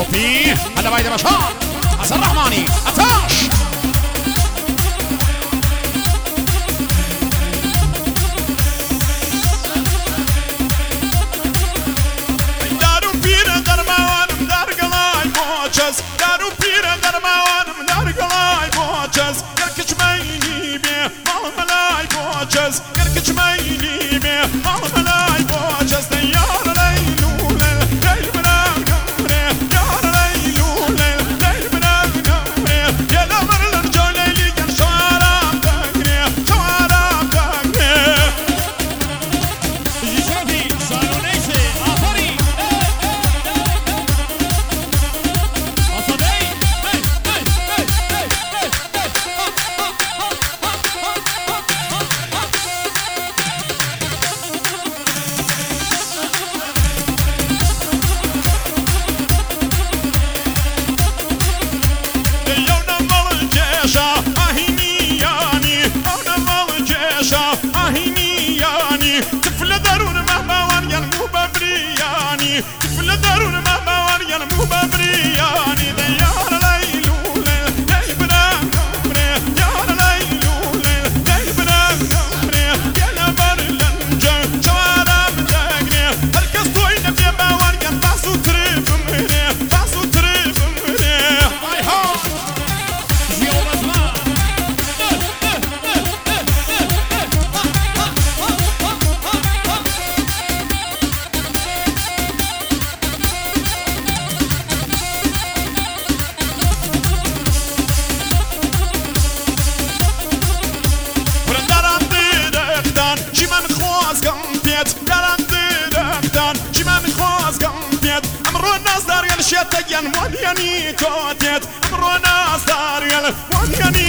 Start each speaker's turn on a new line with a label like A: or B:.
A: في هلا بايد بشار حسن رحماني اتاش
B: دارو پیر درمانم در گلای موچز دارو پیر درمانم در گلای موچز گر کچمینی بی مال ملای موچز گر کچمینی بی مال ملای موچز یار لیلو لیل لیل بنام نوره یار لیلو لیل لیل بنام نوره یلا مرلر جو لیلی گر شوارم دگره شوارم دگره
A: شرفی سالونیسه آفری آسادهی
B: طفل درون مهبوار يلمو ببرياني طفل درون مهبوار يلمو ببرياني ديار ليلو ليل ليل بنام نمري يار ليلو ليل ليل بنام نمري يلا برلنجو شوارع بدقني هالكس توين في باور ين باسو تريب مري باسو تريب مري
A: هاي ها زيو بزمان
B: شتاين وانياني توتيت امرو ناس داريال وانياني